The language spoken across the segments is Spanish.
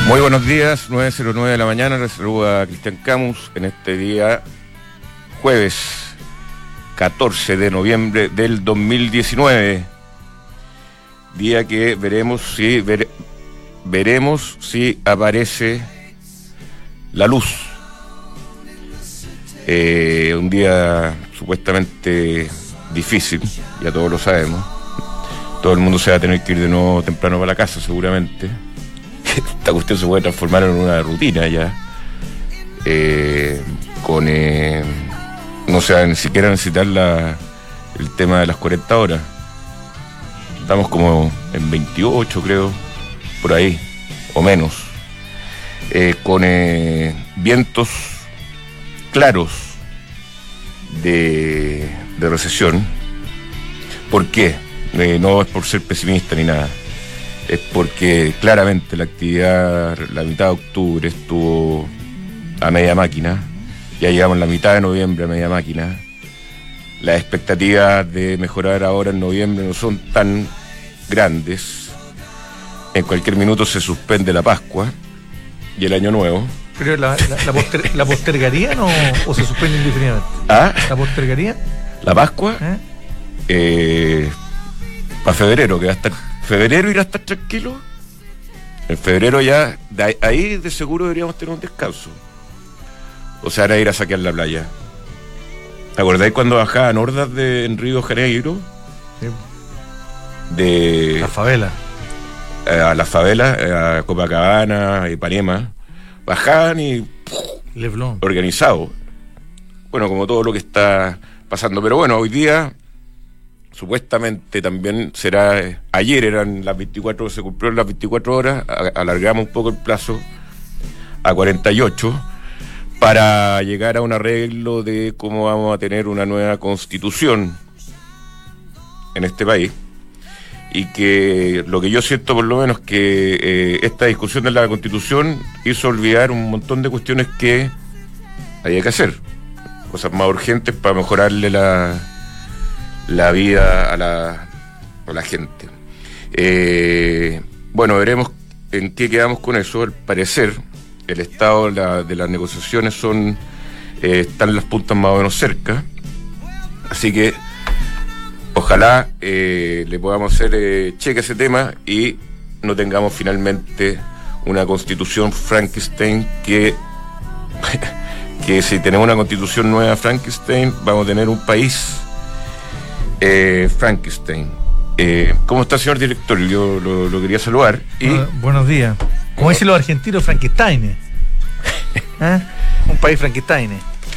Muy buenos días, 9:09 de la mañana, les saluda Cristian Camus en este día jueves 14 de noviembre del 2019, día que veremos si aparece la luz. Un día supuestamente difícil, ya todos lo sabemos. Todo el mundo se va a tener que ir de nuevo temprano para la casa seguramente. Esta cuestión se puede transformar en una rutina ya, no se va ni siquiera a necesitar el tema de las 40 horas. Estamos como en 28, creo, por ahí, o menos, con vientos claros de recesión. ¿Por qué? No es por ser pesimista ni nada. Es porque claramente la actividad, la mitad de octubre estuvo a media máquina, ya llegamos a la mitad de noviembre a media máquina. Las expectativas de mejorar ahora en noviembre no son tan grandes. En cualquier minuto se suspende la Pascua y el Año Nuevo. ¿Pero la postergarían o se suspende indefinidamente? ¿Ah? ¿La postergarían? ¿La Pascua? Para febrero, que va a estar... ¿Febrero irá a estar tranquilo? En febrero ya, ahí de seguro deberíamos tener un descanso. O sea, era ir a saquear la playa. ¿Te acordáis cuando bajaban hordas en Río de Janeiro? Sí. De... La favela. A las favelas, a Copacabana, Ipanema. Bajaban y... Leblon. Organizado. Bueno, como todo lo que está pasando. Pero bueno, hoy día... Supuestamente también será, ayer eran las 24, se cumplieron las 24 horas, alargamos un poco el plazo a 48 para llegar a un arreglo de cómo vamos a tener una nueva constitución en este país. Y que lo que yo siento por lo menos que esta discusión de la constitución hizo olvidar un montón de cuestiones que había que hacer, cosas más urgentes para mejorarle la vida a la gente. Bueno, veremos en qué quedamos con eso. Al parecer, el estado de las negociaciones están las puntas más o menos cerca. Así que ojalá le podamos hacer cheque a ese tema y no tengamos finalmente una constitución Frankenstein que si tenemos una constitución nueva Frankenstein, vamos a tener un país Frankenstein. ¿Cómo está, señor director? Yo lo quería saludar. Buenos días. Como dicen los argentinos, Frankenstein. Un país Frankenstein.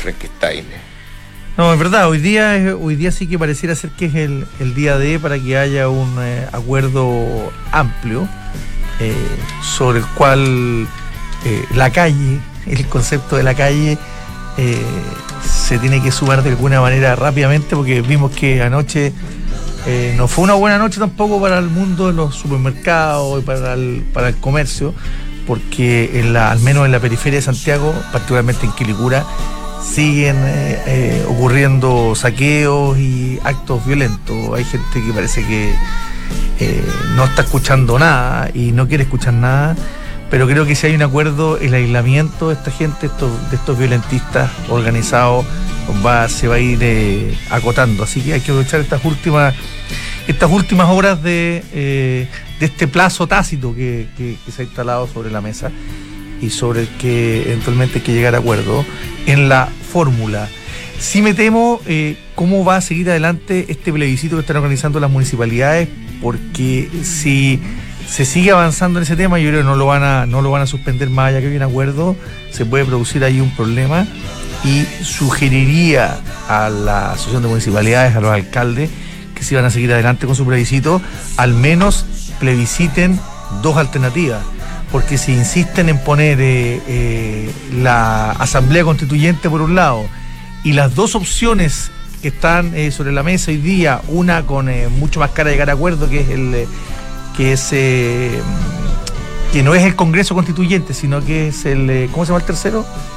No, es verdad, hoy día sí que pareciera ser que es el día para que haya un acuerdo amplio sobre el cual la calle, el concepto de la calle se tiene que sumar de alguna manera rápidamente, porque vimos que anoche no fue una buena noche tampoco para el mundo de los supermercados y para el comercio, porque al menos en la periferia de Santiago, particularmente en Quilicura, siguen ocurriendo saqueos y actos violentos. Hay gente que parece que no está escuchando nada y no quiere escuchar nada. Pero creo que si hay un acuerdo, el aislamiento de esta gente, de estos violentistas organizados, se va a ir acotando. Así que hay que aprovechar estas últimas horas de este plazo tácito que se ha instalado sobre la mesa y sobre el que eventualmente hay que llegar a acuerdo en la fórmula. Sí me temo cómo va a seguir adelante este plebiscito que están organizando las municipalidades, porque si se sigue avanzando en ese tema, yo creo que no lo van a suspender más allá que hay un acuerdo, se puede producir ahí un problema, y sugeriría a la Asociación de Municipalidades, a los alcaldes, que si van a seguir adelante con su plebiscito, al menos plebisciten dos alternativas, porque si insisten en poner la Asamblea Constituyente por un lado y las dos opciones que están sobre la mesa hoy día, una con mucho más cara de llegar a acuerdo, que es que no es el Congreso Constituyente, sino que es ¿cómo se llama el tercero?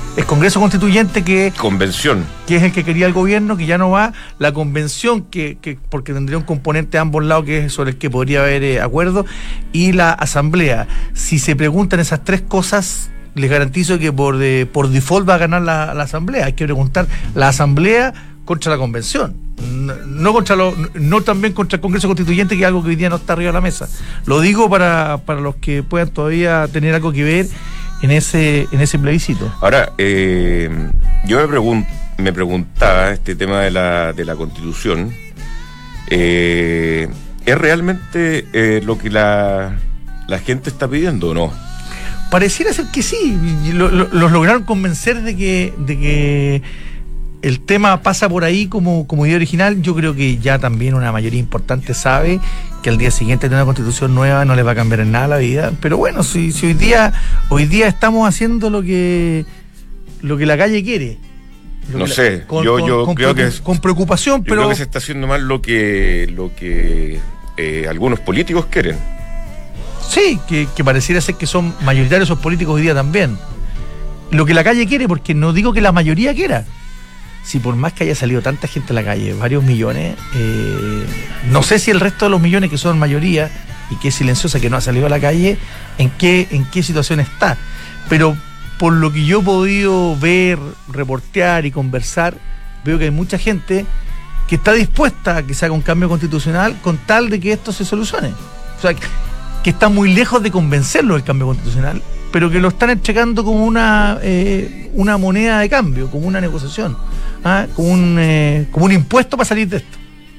El Congreso Constituyente Convención. Que es el que quería el gobierno, que ya no va. La convención, porque tendría un componente de ambos lados, que es sobre el que podría haber acuerdo. Y la asamblea. Si se preguntan esas tres cosas, les garantizo que por default va a ganar la asamblea. Hay que preguntar la asamblea contra la convención. No también contra el Congreso Constituyente, que es algo que hoy día no está arriba de la mesa. Lo digo para los que puedan todavía tener algo que ver en ese plebiscito. Ahora, yo me preguntaba este tema de la Constitución. ¿Es realmente lo que la gente está pidiendo o no? Pareciera ser que sí. Los lograron convencer de que el tema pasa por ahí como idea original. Yo creo que ya también una mayoría importante sabe que al día siguiente de una constitución nueva no les va a cambiar en nada la vida. Pero bueno, si hoy día estamos haciendo lo que la calle quiere. No sé, yo creo que con preocupación, pero creo que se está haciendo mal lo que algunos políticos quieren. Sí, que pareciera ser que son mayoritarios esos políticos hoy día también. Lo que la calle quiere, porque no digo que la mayoría quiera. Si por más que haya salido tanta gente a la calle, varios millones, no sé si el resto de los millones que son mayoría y que es silenciosa, que no ha salido a la calle, en qué situación está. Pero por lo que yo he podido ver, reportear y conversar, veo que hay mucha gente que está dispuesta a que se haga un cambio constitucional con tal de que esto se solucione. O sea, que está muy lejos de convencerlo del cambio constitucional, pero que lo están entregando como una moneda de cambio, como una negociación, como un impuesto para salir de esto.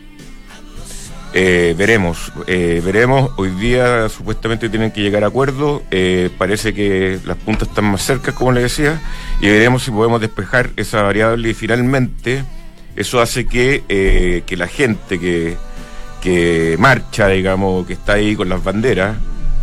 Veremos. Hoy día supuestamente tienen que llegar a acuerdos. Parece que las puntas están más cerca, como les decía, y veremos si podemos despejar esa variable, y finalmente eso hace que la gente que marcha, digamos, que está ahí con las banderas,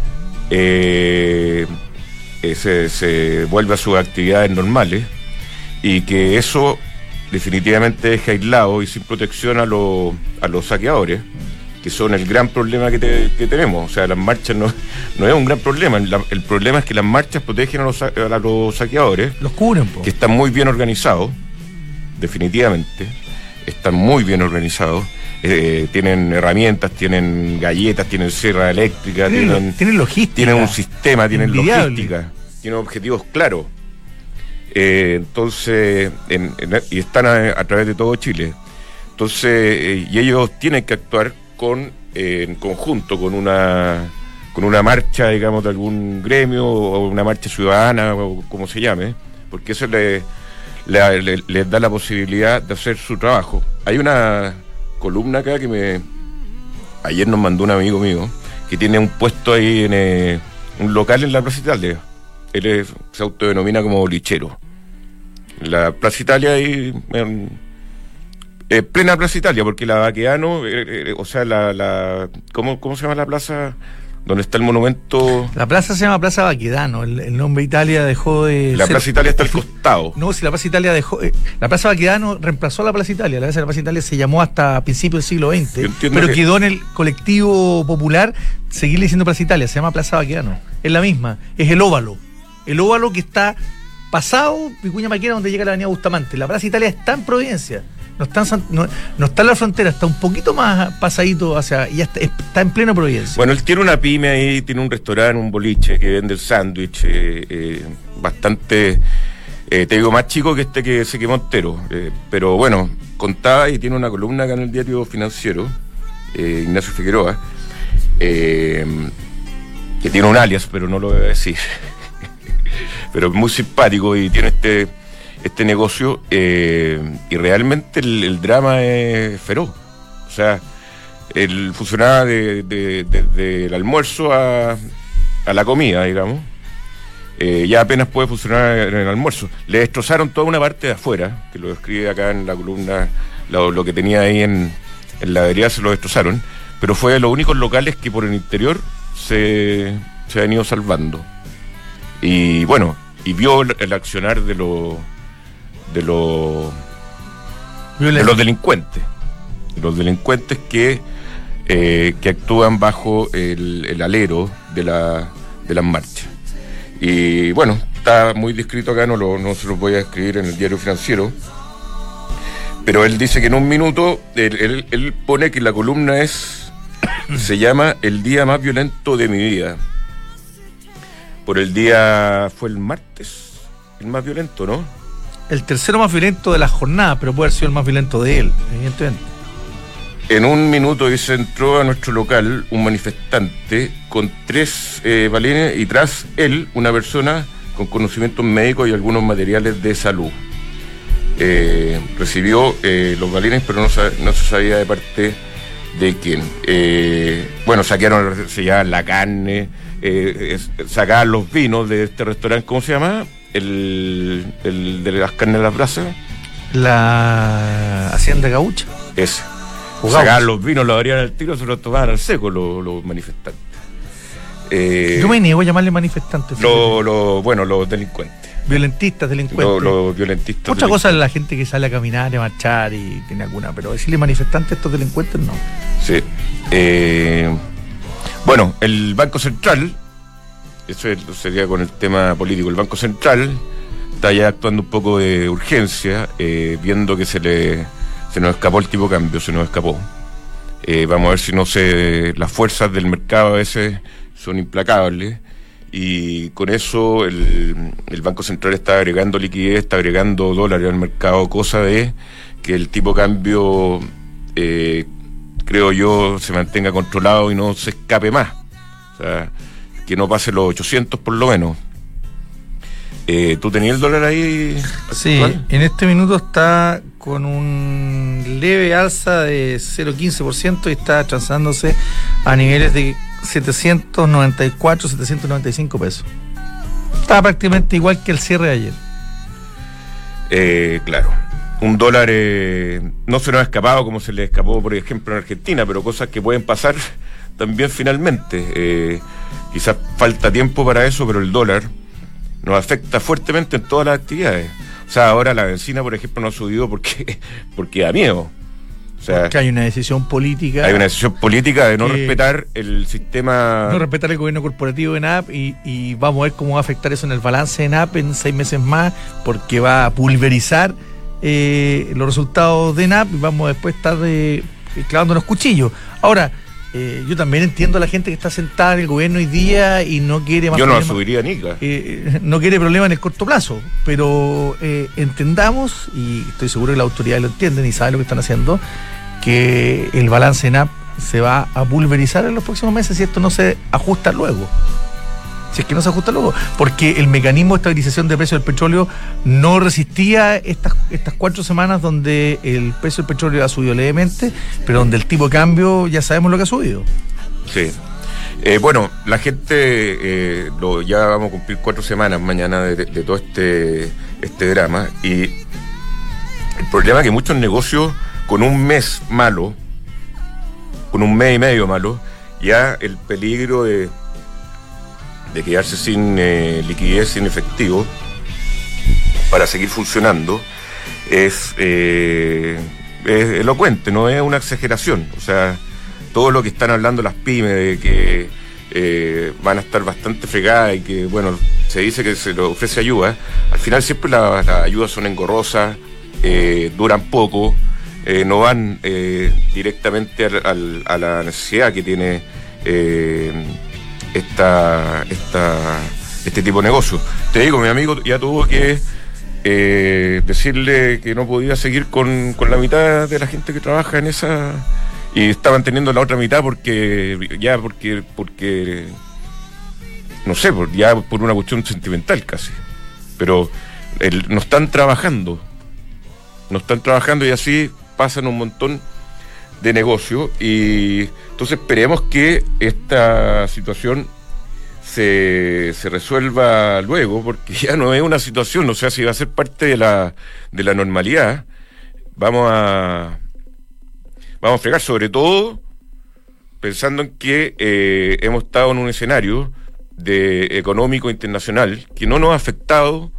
se vuelve a sus actividades normales, y que eso definitivamente deja aislado y sin protección a los saqueadores, que son el gran problema que tenemos. O sea, las marchas no es un gran problema. El problema es que las marchas protegen a los saqueadores. Los cubren, que están muy bien organizados, definitivamente. Están muy bien organizados. Tienen herramientas, tienen galletas, tienen sierra eléctrica, tienen logística, tienen un sistema, tienen invidiable. Logística, tienen objetivos claros. Entonces, y están a través de todo Chile. Entonces, y ellos tienen que actuar en conjunto con una marcha, digamos, de algún gremio, o una marcha ciudadana, o como se llame, porque eso les da la posibilidad de hacer su trabajo. Hay una columna acá que ayer nos mandó un amigo mío, que tiene un puesto ahí en un local en la Plaza Italia. Él se autodenomina como bolichero. La Plaza Italia ahí, plena Plaza Italia, porque la Baquedano, o sea, ¿cómo se llama la plaza donde está el monumento? La plaza se llama Plaza Baquedano. El nombre Italia dejó de La Plaza Italia está al costado. No, si la Plaza Italia dejó... la Plaza Baquedano reemplazó a la Plaza Italia. La Plaza Italia se llamó hasta principios del siglo XX, pero quedó en el colectivo popular seguirle diciendo Plaza Italia. Se llama Plaza Baquedano. Es la misma. Es el óvalo. El óvalo que está pasado Vicuña Maquena, donde llega la avenida Bustamante. La Plaza Italia está en Providencia. No está en la frontera, está un poquito más pasadito hacia... y está en pleno Providencia. Bueno, él tiene una pyme ahí, tiene un restaurante, un boliche que vende el sándwich, bastante, te digo, más chico que que se quemó entero. Pero bueno, contaba, y tiene una columna acá en el Diario Financiero, Ignacio Figueroa, que tiene un alias, pero no lo voy a decir. Pero es muy simpático y tiene este negocio, y realmente el drama es feroz. O sea, él funcionaba desde el almuerzo a la comida, digamos. Ya apenas puede funcionar en el almuerzo. Le destrozaron toda una parte de afuera, que lo describe acá en la columna, lo que tenía ahí en la vereda se lo destrozaron, pero fue de los únicos locales que por el interior se han ido salvando. Y bueno, y vio el accionar de los delincuentes. Los delincuentes que actúan bajo el alero de las marchas. Y bueno, está muy descrito acá, no se lo voy a escribir en el Diario Financiero, pero él dice que en un minuto, él pone que la columna se llama El día más violento de mi vida. Por el día, fue el martes, el más violento, ¿no? El tercero más violento de la jornada, pero puede haber sido el más violento de él, evidentemente. En un minuto se entró a nuestro local un manifestante con 3 balines y tras él una persona con conocimientos médicos y algunos materiales de salud. Recibió los balines, pero no se sabía de parte de quién. Sellaban la carne, sacaban los vinos de este restaurante, ¿cómo se llama? El de las carnes de las brasas. La Hacienda Gaucha. Ese. Sacaban los vinos, los abrían al tiro, se los tomaban al seco los manifestantes. Yo me niego a llamarle manifestantes. Los delincuentes. Violentistas, delincuentes. Los violentistas. Otra cosa es la gente que sale a caminar, a marchar y tiene alguna, pero decirle manifestantes a estos delincuentes no. Sí. El Banco Central, eso sería con el tema político, el Banco Central está ya actuando un poco de urgencia, viendo que se nos escapó el tipo de cambio, se nos escapó. Vamos a ver si las fuerzas del mercado a veces son implacables y con eso el Banco Central está agregando liquidez, está agregando dólares al mercado, cosa de que el tipo de cambio, creo yo, se mantenga controlado y no se escape más. O sea, que no pase los 800 por lo menos. ¿Tú tenías el dólar ahí? Sí, actual? En este minuto está con un leve alza de 0,15% y está transándose a niveles de 794, 795 pesos. Está prácticamente igual que el cierre de ayer. Claro. Un dólar no se nos ha escapado como se le escapó, por ejemplo, en Argentina, pero cosas que pueden pasar también finalmente. Quizás falta tiempo para eso, pero el dólar nos afecta fuertemente en todas las actividades. O sea, ahora la benzina, por ejemplo, no ha subido porque da miedo. O sea, porque hay una decisión política. Hay una decisión política de no respetar el sistema. No respetar el gobierno corporativo de ENAP y vamos a ver cómo va a afectar eso en el balance de ENAP en 6 meses más, porque va a pulverizar los resultados de ENAP y vamos a después estar clavándonos cuchillos. Ahora, yo también entiendo a la gente que está sentada en el gobierno hoy día y no quiere más. Yo no subiría nica. No quiere problema en el corto plazo, pero entendamos, y estoy seguro que las autoridades lo entienden y saben lo que están haciendo, que el balance en app se va a pulverizar en los próximos meses si esto no se ajusta luego. Si es que no se ajusta luego, porque el mecanismo de estabilización de precios del petróleo no resistía estas 4 semanas donde el precio del petróleo ha subido levemente, pero donde el tipo de cambio ya sabemos lo que ha subido. Sí. La gente, ya vamos a cumplir 4 semanas mañana de todo este drama, y el problema es que muchos negocios con un mes malo, con un mes y medio malo, ya el peligro de quedarse sin liquidez, sin efectivo para seguir funcionando es elocuente, no es una exageración. O sea, todo lo que están hablando las pymes de que van a estar bastante fregadas y que, bueno, se dice que se les ofrece ayuda, al final siempre las ayudas son engorrosas, duran poco, no van directamente a la necesidad que tiene este tipo de negocio. Te digo, mi amigo ya tuvo que decirle que no podía seguir con la mitad de la gente que trabaja en esa, y estaban teniendo la otra mitad porque no sé, ya por una cuestión sentimental casi, pero no están trabajando y así pasan un montón de negocio, y entonces esperemos que esta situación se resuelva luego, porque ya no es una situación, o sea, si va a ser parte de la normalidad, vamos a fregar, sobre todo pensando en que hemos estado en un escenario económico internacional que no nos ha afectado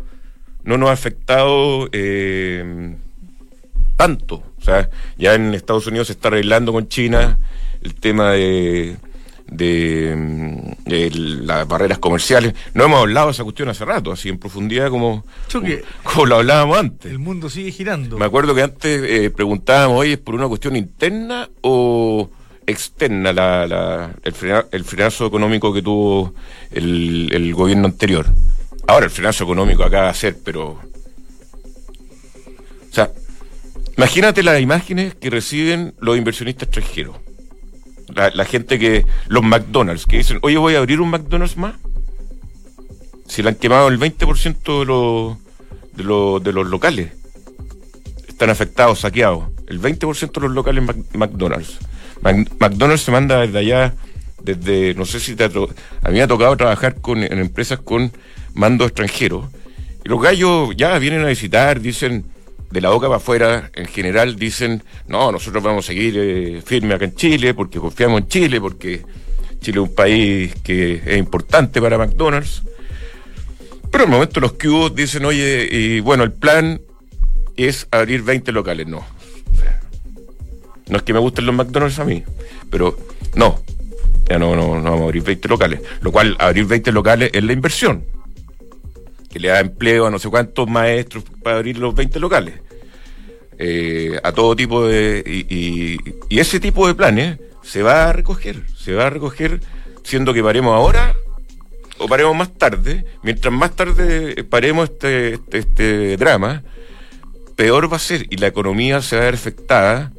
tanto. O sea, ya en Estados Unidos se está arreglando con China el tema de las barreras comerciales. No hemos hablado de esa cuestión hace rato, así en profundidad como lo hablábamos antes. El mundo sigue girando. Me acuerdo que antes preguntábamos, oye, ¿es por una cuestión interna o externa el frenazo económico que tuvo el gobierno anterior? Ahora el frenazo económico acaba de ser, pero... O sea, imagínate las imágenes que reciben los inversionistas extranjeros. La gente los McDonald's, que dicen, oye, voy a abrir un McDonald's más. Si le han quemado el 20% de los locales. Están afectados, saqueados. El 20% de los locales McDonald's. McDonald's se manda desde allá, no sé si a mí me ha tocado trabajar en empresas con mando extranjero. Y los gallos ya vienen a visitar, dicen... De la boca para afuera, en general, dicen, no, nosotros vamos a seguir firme acá en Chile, porque confiamos en Chile, porque Chile es un país que es importante para McDonald's. Pero al momento los que hubo dicen, oye, y bueno, el plan es abrir 20 locales. No. O sea, no es que me gusten los McDonald's a mí, pero no. Ya no vamos a abrir 20 locales. Lo cual, abrir 20 locales es la inversión, que le da empleo a no sé cuántos maestros para abrir los 20 locales. A todo tipo de... Y ese tipo de planes se va a recoger, siendo que paremos ahora o paremos más tarde. Mientras más tarde paremos este drama, peor va a ser, y la economía se va a ver afectada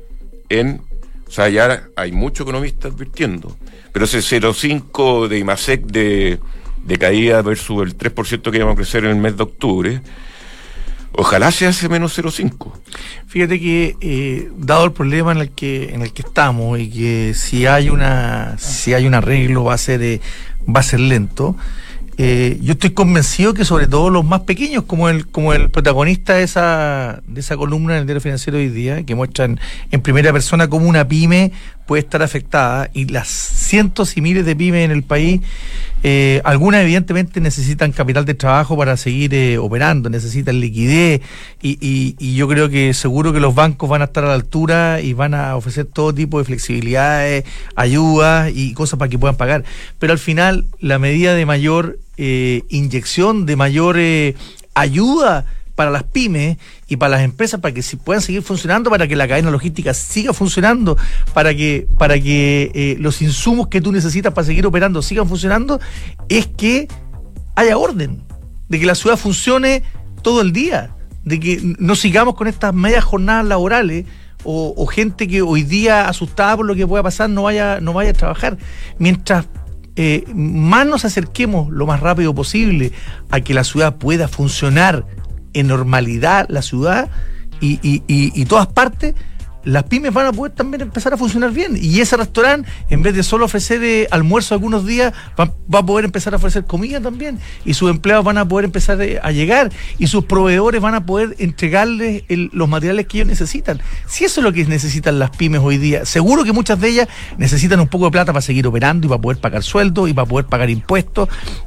o sea, ya hay muchos economistas advirtiendo, pero ese 0,5 de IMASEC de caída versus el 3% que íbamos a crecer en el mes de octubre, ojalá se hace menos 0,5. Fíjate que dado el problema en el que estamos, y que si hay un arreglo va a ser lento, yo estoy convencido que sobre todo los más pequeños, como el protagonista de esa columna en el Diario Financiero hoy día, que muestran en primera persona cómo una pyme puede estar afectada, y las cientos y miles de pymes en el país, algunas evidentemente necesitan capital de trabajo para seguir operando, necesitan liquidez, y yo creo que seguro que los bancos van a estar a la altura y van a ofrecer todo tipo de flexibilidades, ayudas y cosas para que puedan pagar. Pero al final, la medida de mayor inyección, de mayor ayuda para las pymes y para las empresas, para que puedan seguir funcionando, para que la cadena logística siga funcionando, para que los insumos que tú necesitas para seguir operando sigan funcionando, es que haya orden, de que la ciudad funcione todo el día, de que no sigamos con estas medias jornadas laborales o gente que hoy día, asustada por lo que pueda pasar, no vaya a trabajar. Mientras más nos acerquemos lo más rápido posible a que la ciudad pueda funcionar en normalidad, la ciudad y todas partes, las pymes van a poder también empezar a funcionar bien, y ese restaurante, en vez de solo ofrecer almuerzo algunos días, va a poder empezar a ofrecer comida también, y sus empleados van a poder empezar a llegar, y sus proveedores van a poder entregarles los materiales que ellos necesitan. Si eso es lo que necesitan las pymes hoy día, seguro que muchas de ellas necesitan un poco de plata para seguir operando, y para poder pagar sueldos, y para poder pagar impuestos,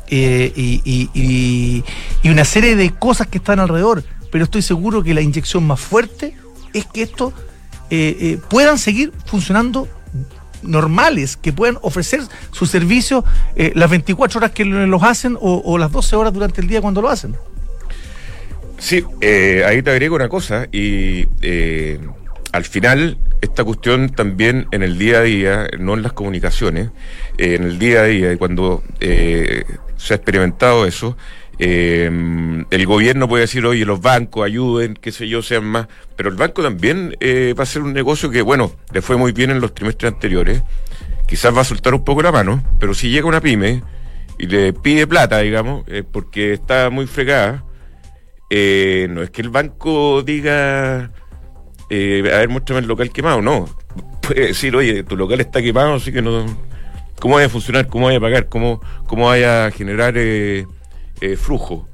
y una serie de cosas que están alrededor, pero estoy seguro que la inyección más fuerte es que esto puedan seguir funcionando normales, que puedan ofrecer sus servicios las 24 horas que los hacen, o las 12 horas durante el día cuando lo hacen. Sí, ahí te agrego una cosa, y al final esta cuestión también en el día a día, no en las comunicaciones, en el día a día, y cuando se ha experimentado eso, el gobierno puede decir, oye, los bancos ayuden, qué sé yo, sean más, pero el banco también va a ser un negocio que, bueno, le fue muy bien en los trimestres anteriores, quizás va a soltar un poco la mano, pero si llega una pyme y le pide plata, digamos, porque está muy fregada, no es que el banco diga, a ver, muéstrame el local quemado, no, puede decir, oye, tu local está quemado, así que no, ¿cómo vaya a funcionar? ¿Cómo vaya a pagar? ¿Cómo vaya a generar flujo?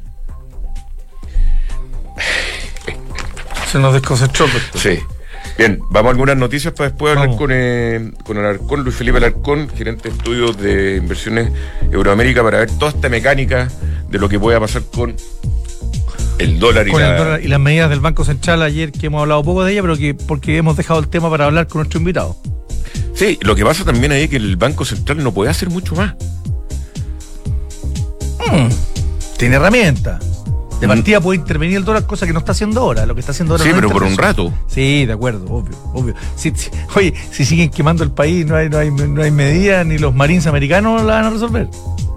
Se nos desconcentró. Sí. Bien, vamos a algunas noticias para después hablar con Alarcón, Luis Felipe Alarcón, gerente de estudios de inversiones Euroamérica, para ver toda esta mecánica de lo que pueda pasar con el dólar y las medidas del Banco Central ayer, que hemos hablado poco de ella, pero porque hemos dejado el tema para hablar con nuestro invitado. Sí, lo que pasa también ahí es que el Banco Central no puede hacer mucho más. Tiene herramientas. De partida puede intervenir el dólar, cosa que no está haciendo ahora. Lo que está haciendo ahora sí, no pero por un rato. Sí, de acuerdo, obvio. Oye, si siguen quemando el país, no hay medidas, ni los Marines americanos la van a resolver.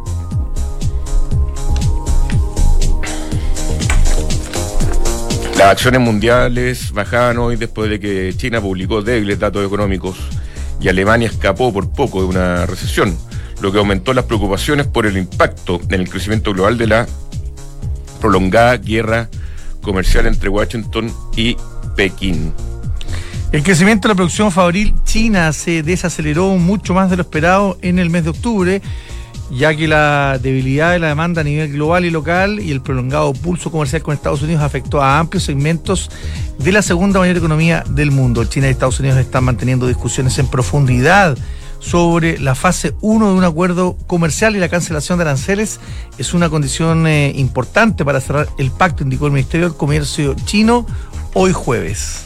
Las acciones mundiales bajaban hoy después de que China publicó débiles datos económicos y Alemania escapó por poco de una recesión, lo que aumentó las preocupaciones por el impacto en el crecimiento global de la prolongada guerra comercial entre Washington y Pekín. El crecimiento de la producción fabril china se desaceleró mucho más de lo esperado en el mes de octubre, ya que la debilidad de la demanda a nivel global y local y el prolongado pulso comercial con Estados Unidos afectó a amplios segmentos de la segunda mayor economía del mundo. China y Estados Unidos están manteniendo discusiones en profundidad sobre la fase 1 de un acuerdo comercial y la cancelación de aranceles es una condición importante para cerrar el pacto, indicó el Ministerio del Comercio chino hoy jueves.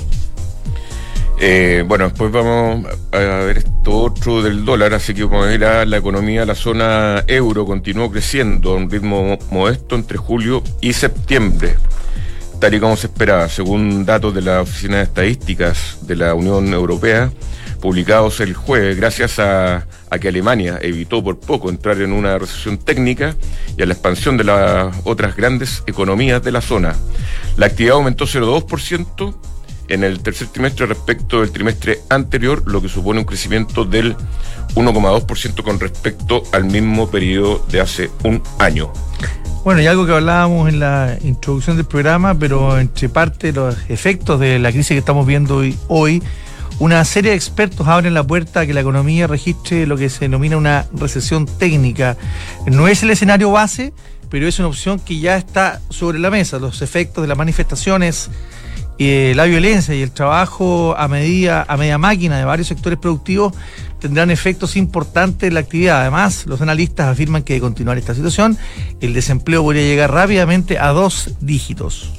Bueno, después vamos a ver esto otro del dólar, así que vamos a ir a la economía. La zona euro continuó creciendo a un ritmo modesto entre julio y septiembre, tal y como se esperaba, según datos de la Oficina de Estadísticas de la Unión Europea, publicados el jueves, gracias a que Alemania evitó por poco entrar en una recesión técnica y a la expansión de las otras grandes economías de la zona. La actividad aumentó 0,2% en el tercer trimestre respecto del trimestre anterior, lo que supone un crecimiento del 1,2% con respecto al mismo periodo de hace un año. Bueno, y algo que hablábamos en la introducción del programa, pero entre parte de los efectos de la crisis que estamos viendo hoy, una serie de expertos abren la puerta a que la economía registre lo que se denomina una recesión técnica. No es el escenario base, pero es una opción que ya está sobre la mesa. Los efectos de las manifestaciones, la violencia y el trabajo a media máquina de varios sectores productivos tendrán efectos importantes en la actividad. Además, los analistas afirman que de continuar esta situación, el desempleo podría llegar rápidamente a 2 dígitos.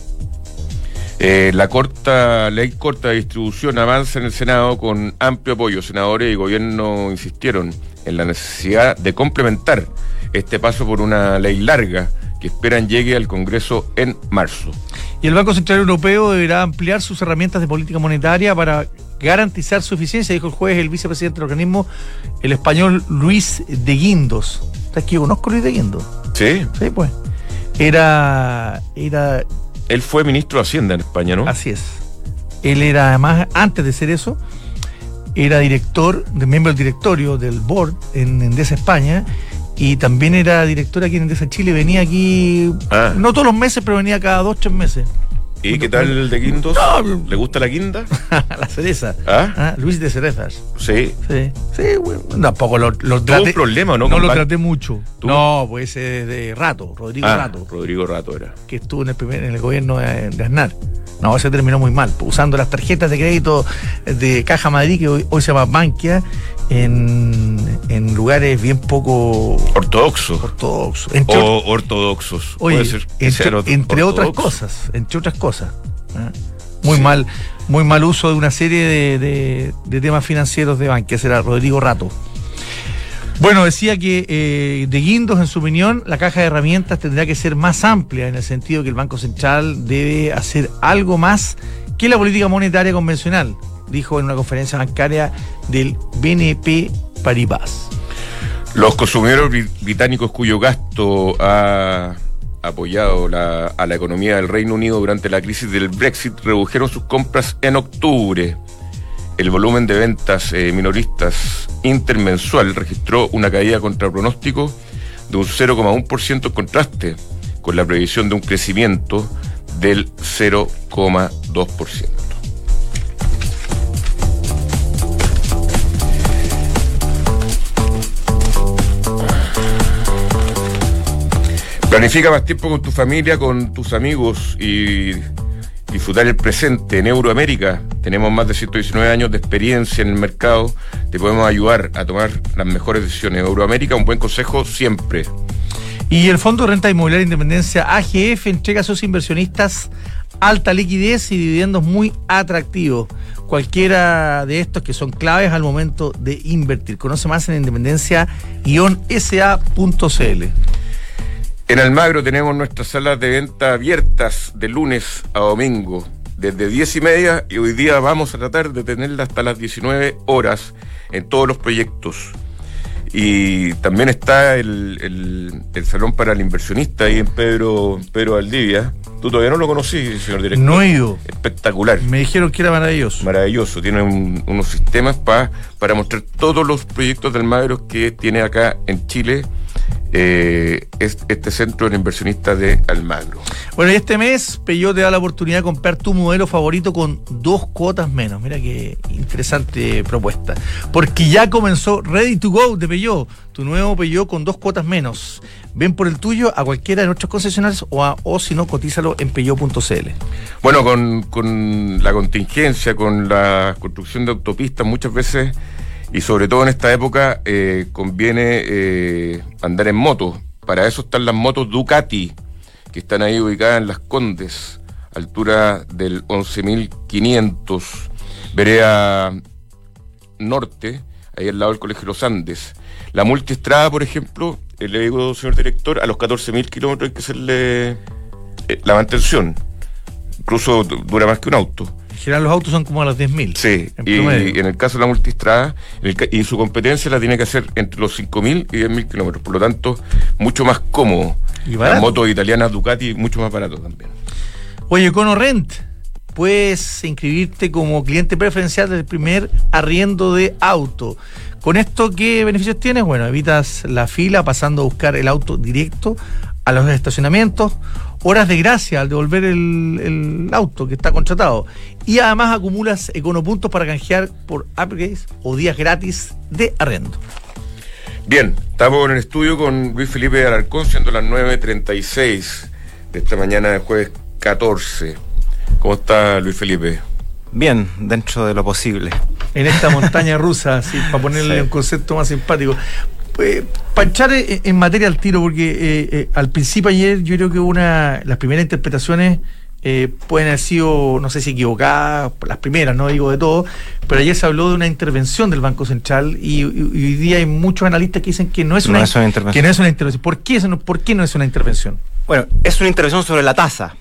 La ley corta de distribución avanza en el Senado con amplio apoyo. Senadores y gobierno insistieron en la necesidad de complementar este paso por una ley larga que esperan llegue al Congreso en marzo. Y el Banco Central Europeo deberá ampliar sus herramientas de política monetaria para garantizar su eficiencia, dijo el jueves el vicepresidente del organismo, el español Luis de Guindos. ¿Sabes que yo conozco a Luis de Guindos? Sí. Sí, pues. Era Él fue ministro de Hacienda en España, ¿no? Así es. Él era, además, antes de ser eso, era miembro del directorio del board en Endesa España, y también era director aquí en Endesa Chile. Venía aquí, no todos los meses, pero venía cada 2-3 meses. ¿Y qué tal el de Guindos? No. ¿Le gusta la guinda? La cereza. Luis de Cerezas. Sí. Bueno, tampoco lo traté. Tuvo un problema, ¿no? No lo traté mucho. No, pues es de Rato, Rodrigo Rato. Rodrigo Rato era. Que estuvo en el gobierno de Aznar. No, ese terminó muy mal, usando las tarjetas de crédito de Caja Madrid, que hoy se llama Bankia, en lugares bien poco ortodoxos. Ortodoxos. Oye, entre otras cosas. Muy mal uso de una serie de temas financieros de Bankia. Será Rodrigo Rato. Bueno, decía que de Guindos, en su opinión, la caja de herramientas tendrá que ser más amplia, en el sentido que el Banco Central debe hacer algo más que la política monetaria convencional, dijo en una conferencia bancaria del BNP Paribas. Los consumidores británicos cuyo gasto ha apoyado a la economía del Reino Unido durante la crisis del Brexit redujeron sus compras en octubre. El volumen de ventas minoristas intermensual registró una caída contra pronóstico de un 0,1% en contraste con la previsión de un crecimiento del 0,2%. Planifica más tiempo con tu familia, con tus amigos y disfrutar el presente. En Euroamérica tenemos más de 119 años de experiencia en el mercado. Te podemos ayudar a tomar las mejores decisiones. Euroamérica, un buen consejo siempre. Y el Fondo de Renta Inmobiliaria Independencia AGF entrega a sus inversionistas alta liquidez y dividendos muy atractivos. Cualquiera de estos que son claves al momento de invertir. Conoce más en independencia-sa.cl. En Almagro tenemos nuestras salas de venta abiertas de lunes a domingo, desde 10:30, y hoy día vamos a tratar de tenerlas hasta las 19 horas en todos los proyectos. Y también está el salón para el inversionista ahí en Pedro Valdivia. Tú todavía no lo conocí, señor director. No he ido. Espectacular. Me dijeron que era maravilloso. Maravilloso. Tiene unos sistemas para mostrar todos los proyectos de Almagro que tiene acá en Chile. Este centro de inversionistas de Almagro. Bueno, y este mes Peugeot te da la oportunidad de comprar tu modelo favorito con 2 cuotas menos. Mira qué interesante propuesta. Porque ya comenzó Ready to Go de Peugeot, tu nuevo Peugeot con 2 cuotas menos. Ven por el tuyo a cualquiera de nuestros concesionarios o si no, cotízalo en peugeot.cl. Bueno, con la contingencia, con la construcción de autopistas, muchas veces, y sobre todo en esta época, conviene andar en moto. Para eso están las motos Ducati, que están ahí ubicadas en Las Condes, altura del 11.500, vereda norte, ahí al lado del Colegio Los Andes. La multiestrada, por ejemplo, le digo, señor director, a los 14.000 kilómetros hay que hacerle la mantención. Incluso dura más que un auto. En general los autos son como a los 10.000. Sí, y en el caso de la multistrada, y su competencia la tiene que hacer entre los 5.000 y 10.000 kilómetros. Por lo tanto, mucho más cómodo. ¿Y barato? Las motos italianas Ducati, mucho más barato también. Oye, EconoRent, puedes inscribirte como cliente preferencial del primer arriendo de auto. ¿Con esto qué beneficios tienes? Bueno, evitas la fila pasando a buscar el auto directo a los estacionamientos, horas de gracia al devolver el auto que está contratado, y además acumulas econopuntos para canjear por upgrades o días gratis de arriendo. Bien, estamos en el estudio con Luis Felipe Alarcón, siendo las 9:36 de esta mañana de jueves 14. ¿Cómo está, Luis Felipe? Bien, dentro de lo posible. En esta montaña rusa, así, para ponerle un concepto más simpático. Para echar en materia al tiro, porque al principio ayer yo creo que las primeras interpretaciones pueden haber sido, no sé si equivocadas, las primeras, no digo de todo, pero ayer se habló de una intervención del Banco Central y hoy día hay muchos analistas que dicen que no es una intervención. Que no es una intervención. ¿Por qué no es una intervención? Bueno, es una intervención sobre la tasa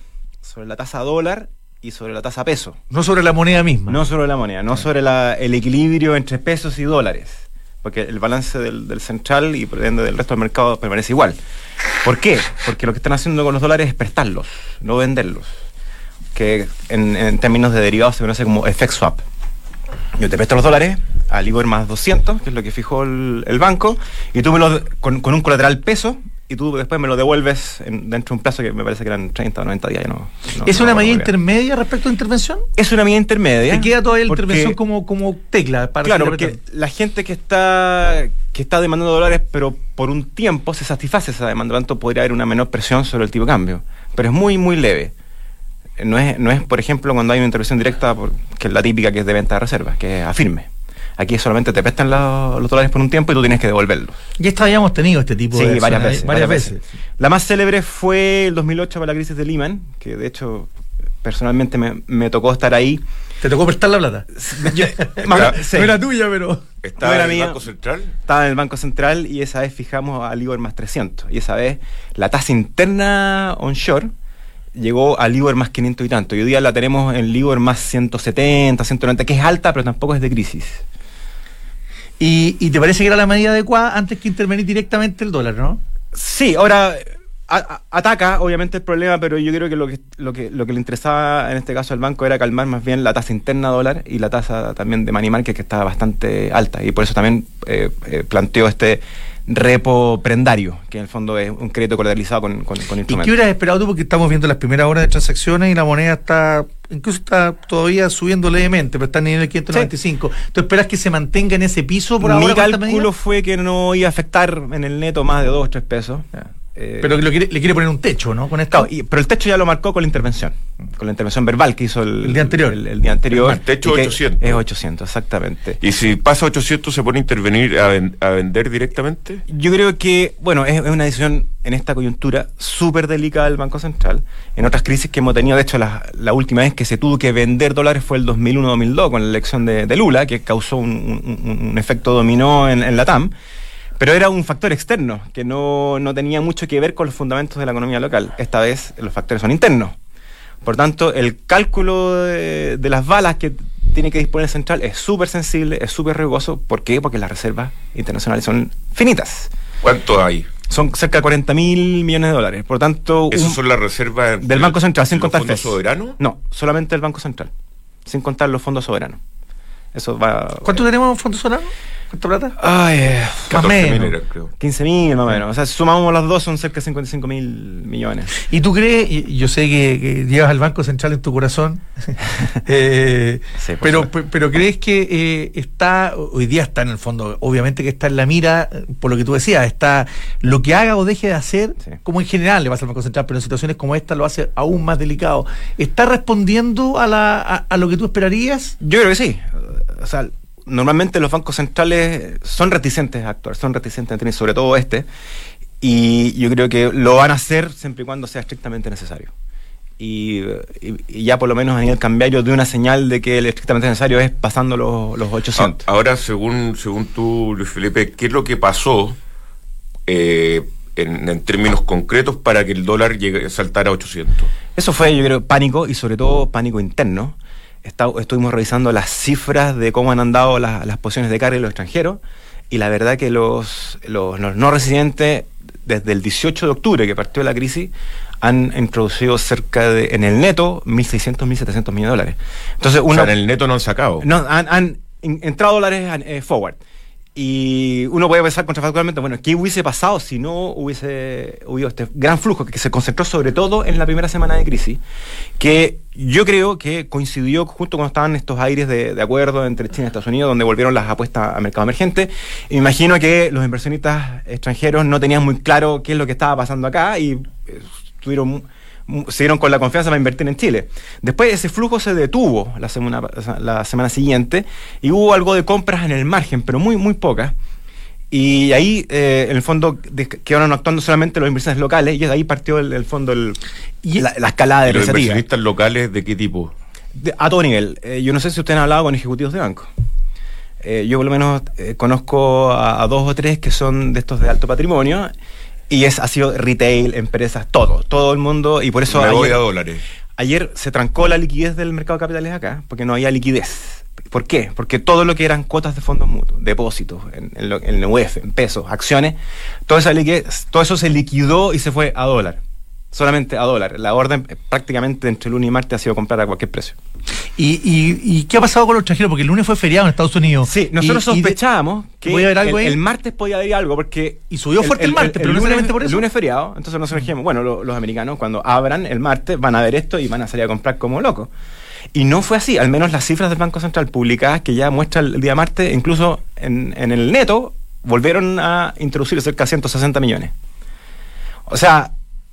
dólar y sobre la tasa peso. No sobre la moneda misma. No sobre la moneda, no sobre el equilibrio entre pesos y dólares. Porque el balance del central y por ende del resto del mercado permanece igual. ¿Por qué? Porque lo que están haciendo con los dólares es prestarlos, no venderlos. Que en términos de derivados se conoce como FX swap. Yo te presto los dólares al LIBOR más 200, que es lo que fijó el banco, y tú con un colateral peso, y tú después me lo devuelves dentro de un plazo que me parece que eran 30 o 90 días. ¿Es una medida intermedia respecto a intervención? Es una medida intermedia. ¿Te queda todavía la intervención como tecla? Claro, porque la gente que está demandando dólares, pero por un tiempo se satisface esa demanda, por lo tanto podría haber una menor presión sobre el tipo de cambio. Pero es muy, muy leve. No es, por ejemplo, cuando hay una intervención directa, que es la típica, que es de venta de reservas, que es a firme. Aquí solamente te prestan los dólares por un tiempo y tú tienes que devolverlos. Ya habíamos tenido este tipo de... Sí, varias veces. La más célebre fue el 2008 para la crisis de Lehman, que de hecho personalmente me tocó estar ahí. ¿Te tocó prestar la plata? Sí. No era tuya, pero... ¿Estaba en el Banco Central? Estaba en el Banco Central y esa vez fijamos al LIBOR más 300. Y esa vez la tasa interna onshore llegó al LIBOR más 500 y tanto. Y hoy día la tenemos en LIBOR más 170, 190, que es alta, pero tampoco es de crisis. ¿Y te parece que era la medida adecuada antes que intervenir directamente el dólar, no? Sí, ahora ataca obviamente el problema, pero yo creo que lo que le interesaba en este caso al banco era calmar más bien la tasa interna dólar y la tasa también de money market, que estaba bastante alta, y por eso también planteó este repo prendario, que en el fondo es un crédito colateralizado con instrumentos. ¿Y qué hubieras esperado tú? Porque estamos viendo las primeras horas de transacciones y la moneda está todavía subiendo levemente, pero está en nivel 595. Sí. ¿Tú esperas que se mantenga en ese piso por ahora? Mi cálculo fue que no iba a afectar en el neto más de 2 o 3 pesos. Pero le quiere poner un techo, ¿no? Con esto. Claro, pero el techo ya lo marcó con la intervención verbal que hizo el día anterior. El día anterior. El techo 800. Es 800, exactamente. ¿Y si pasa 800 se pone a intervenir a vender directamente? Yo creo que, bueno, es una decisión en esta coyuntura súper delicada del Banco Central. En otras crisis que hemos tenido, de hecho, la última vez que se tuvo que vender dólares fue el 2001-2002 con la elección de Lula, que causó un efecto dominó en la TAM. Pero era un factor externo, que no tenía mucho que ver con los fundamentos de la economía local. Esta vez los factores son internos. Por tanto, el cálculo de las balas que tiene que disponer el central es súper sensible, es súper riesgoso. ¿Por qué? Porque las reservas internacionales son finitas. ¿Cuánto hay? Son cerca de 40.000 millones de dólares. Por tanto... ¿Esas son las reservas del Banco Central, sin contar fondos soberanos? No, solamente el Banco Central, sin contar los fondos soberanos. Eso va... ¿Cuánto tenemos en fondos soberanos? ¿Cuánta plata? Ay, más o menos. Era, creo. 15.000 más o menos. O sea, si sumamos las dos son cerca de 55.000 millones. ¿Y tú crees, y yo sé que llevas al Banco Central en tu corazón, sí, pero crees que hoy día está en el fondo, obviamente que está en la mira, por lo que tú decías, está lo que haga o deje de hacer, sí, como en general le pasa al Banco Central, pero en situaciones como esta lo hace aún más delicado. ¿Está respondiendo a lo que tú esperarías? Yo creo que sí. O sea, normalmente los bancos centrales son reticentes a actuar, son reticentes a tener, sobre todo y yo creo que lo van a hacer siempre y cuando sea estrictamente necesario. Y ya por lo menos a nivel cambiario de una señal de que el estrictamente necesario es pasando los 800. Ahora, según tú, Luis Felipe, ¿qué es lo que pasó en términos concretos para que el dólar llegue a saltar a 800? Eso fue, yo creo, pánico, y sobre todo pánico interno. Estuvimos revisando las cifras de cómo han andado las posiciones de carga en los extranjeros, y la verdad que los no residentes, desde el 18 de octubre que partió la crisis, han introducido en el neto 1.600, 1.700 millones de dólares. Entonces, o sea, en el neto no han sacado. No, han entrado dólares forward. Y uno puede pensar contrafactualmente, bueno, ¿qué hubiese pasado si no hubiese habido este gran flujo que se concentró sobre todo en la primera semana de crisis? Que yo creo que coincidió justo cuando estaban estos aires de acuerdo entre China y Estados Unidos, donde volvieron las apuestas a mercado emergente. Y me imagino que los inversionistas extranjeros no tenían muy claro qué es lo que estaba pasando acá y se dieron con la confianza para invertir en Chile. Después ese flujo se detuvo la semana siguiente, y hubo algo de compras en el margen, pero muy, muy pocas. Y ahí, en el fondo, quedaron actuando solamente los inversores locales, y de ahí partió el fondo la escalada de ¿Los inversionistas inversionistas locales de qué tipo? A todo nivel. Yo no sé si ustedes han hablado con ejecutivos de banco. Yo por lo menos conozco a 2 o 3 que son de estos de alto patrimonio, y ha sido retail, empresas, todo el mundo, y por eso Me voy a dólares. Ayer se trancó la liquidez del mercado de capitales acá, porque no había liquidez. ¿Por qué? Porque todo lo que eran cuotas de fondos mutuos, depósitos, en el UF, en pesos, acciones, toda esa liquidez, todo eso se liquidó y se fue a dólar. Solamente a dólar. La orden prácticamente entre lunes y martes ha sido comprar a cualquier precio. ¿Y qué ha pasado con los extranjeros? Porque el lunes fue feriado en Estados Unidos. Sí, nosotros sospechábamos que podía haber algo el martes podía haber algo, porque... Y subió fuerte el martes, pero no solamente por eso. El lunes feriado, entonces nosotros dijimos, bueno, los americanos cuando abran el martes van a ver esto y van a salir a comprar como locos. Y no fue así, al menos las cifras del Banco Central publicadas que ya muestra el día martes, incluso en el neto, volvieron a introducir cerca de 160 millones. O sea...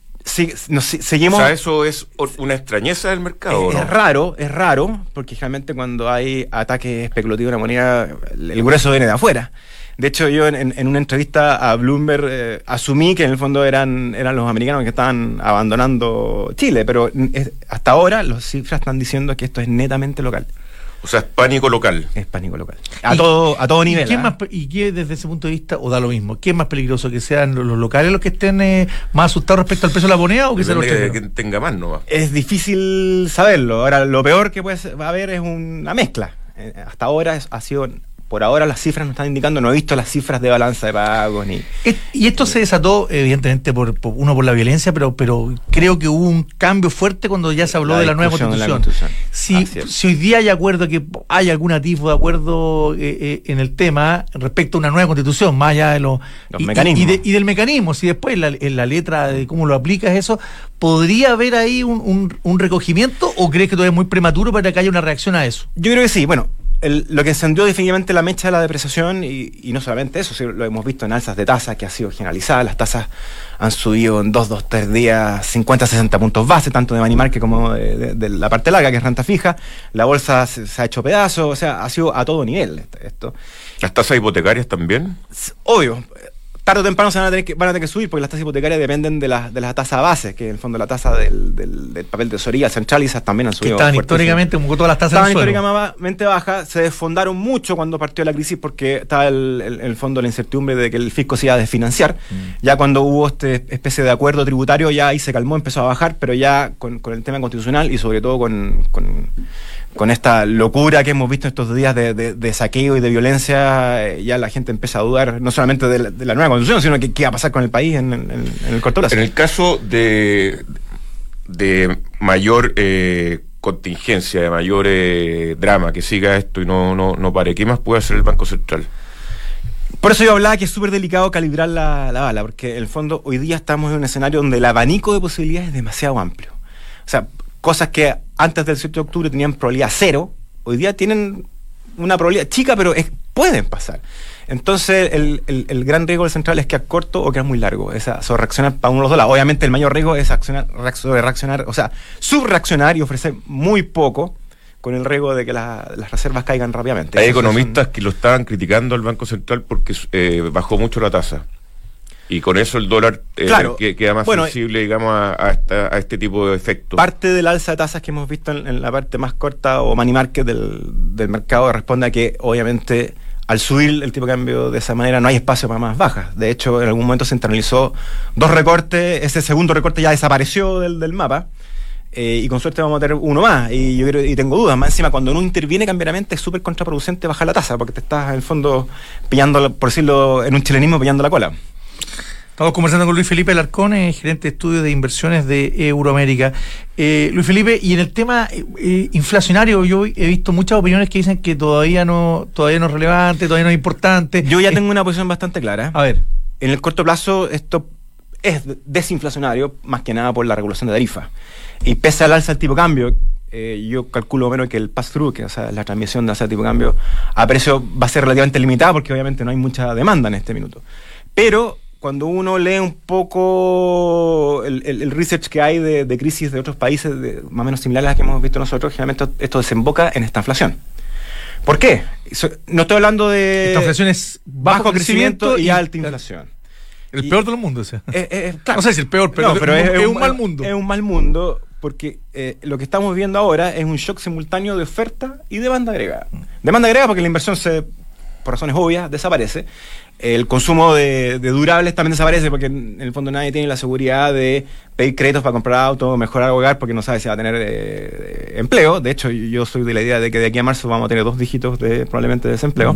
seguimos. O sea, eso es una extrañeza del mercado, ¿no? Es raro, porque generalmente cuando hay ataques especulativos de una moneda, el grueso viene de afuera. De hecho, yo en una entrevista a Bloomberg asumí que en el fondo eran los americanos que estaban abandonando Chile, pero hasta ahora las cifras están diciendo que esto es netamente local. O sea, es pánico local. Es pánico local. A todo nivel. ¿Y qué desde ese punto de vista, o da lo mismo? ¿Qué es más peligroso? ¿Que sean los locales los que estén más asustados respecto al precio de la moneda, o que sean los que tenga más nomás? Es difícil saberlo. Ahora, lo peor que va a haber es una mezcla. Hasta ahora ha sido... Por ahora las cifras nos están indicando, no he visto las cifras de balanza de pagos ni... Y esto se desató evidentemente por la violencia, pero creo que hubo un cambio fuerte cuando ya se habló de la nueva constitución. Si hoy día hay acuerdo, que hay algún tipo de acuerdo en el tema respecto a una nueva constitución, más allá de los mecanismos. Y del mecanismo, si después en la letra de cómo lo aplicas eso, ¿podría haber ahí un recogimiento, o crees que todavía es muy prematuro para que haya una reacción a eso? Yo creo que sí. Bueno, lo que encendió definitivamente la mecha de la depreciación, y no solamente eso, sí, lo hemos visto en alzas de tasas que ha sido generalizada. Las tasas han subido en 3 días 50, 60 puntos base, tanto de money market como de la parte larga, que es renta fija. La bolsa se ha hecho pedazos, o sea, ha sido a todo nivel esto. ¿Las tasas hipotecarias también? Obvio. Tarde o temprano van a tener que subir, porque las tasas hipotecarias dependen de la tasa base, que en el fondo la tasa del papel de tesorería, el central, y esas también han subido. Que estaban históricamente, como todas las tasas estaban históricamente bajas, se desfondaron mucho cuando partió la crisis, porque estaba en el fondo la incertidumbre de que el fisco se iba a desfinanciar. Ya cuando hubo especie de acuerdo tributario, ya ahí se calmó, empezó a bajar, pero ya con el tema constitucional y sobre todo con esta locura que hemos visto estos días de saqueo y de violencia, ya la gente empieza a dudar no solamente de la nueva constitución, sino que qué va a pasar con el país en el corto plazo. En el caso de mayor contingencia, de mayor drama, que siga esto y no pare, ¿qué más puede hacer el Banco Central? Por eso yo hablaba que es súper delicado calibrar la bala, porque en el fondo hoy día estamos en un escenario donde el abanico de posibilidades es demasiado amplio. O sea, cosas que antes del 7 de octubre tenían probabilidad 0, hoy día tienen una probabilidad chica, pero pueden pasar. Entonces, el gran riesgo del central es quedar corto o quedar muy largo. Sobre reaccionar para uno de los dos lados. Obviamente, el mayor riesgo es reaccionar, o sea, subreaccionar y ofrecer muy poco, con el riesgo de que las reservas caigan rápidamente. Hay economistas que lo estaban criticando al Banco Central porque bajó mucho la tasa. Y con eso el dólar claro, queda más sensible, digamos, a este tipo de efectos. Parte del alza de tasas que hemos visto en la parte más corta o money market del mercado responde a que, obviamente, al subir el tipo de cambio de esa manera no hay espacio para más bajas. De hecho, en algún momento se internalizó 2 recortes, ese segundo recorte ya desapareció del mapa, y con suerte vamos a tener uno más. Y yo tengo dudas. Más encima, cuando uno interviene cambiariamente, es súper contraproducente bajar la tasa, porque te estás, en el fondo, pillando, por decirlo en un chilenismo, pillando la cola. Estamos conversando con Luis Felipe Alarcón, gerente de estudios de inversiones de Euroamérica. Luis Felipe, y en el tema inflacionario, yo he visto muchas opiniones que dicen que todavía no es relevante, todavía no es importante. Yo ya tengo una posición bastante clara. A ver. En el corto plazo, esto es desinflacionario, más que nada por la regulación de tarifas. Y pese al alza del tipo de cambio, yo calculo menos que el pass-through, que, o sea, la transmisión de ese tipo de cambio a precio va a ser relativamente limitada, porque obviamente no hay mucha demanda en este minuto. Pero cuando uno lee un poco el research que hay de crisis de otros países más o menos similares a las que hemos visto nosotros, generalmente esto desemboca en esta inflación. ¿Por qué? No estoy hablando de... Esta inflación es bajo crecimiento y alta inflación. El peor de los mundos, o sea. Claro. No sé si el peor, pero es un mal mundo. Es un mal mundo, porque lo que estamos viendo ahora es un shock simultáneo de oferta y demanda agregada. Demanda agregada porque la inversión por razones obvias, desaparece. El consumo de durables también desaparece, porque en el fondo nadie tiene la seguridad de pedir créditos para comprar auto, mejorar hogar, porque no sabe si va a tener empleo. De hecho, yo soy de la idea de que de aquí a marzo vamos a tener 2 dígitos probablemente de desempleo.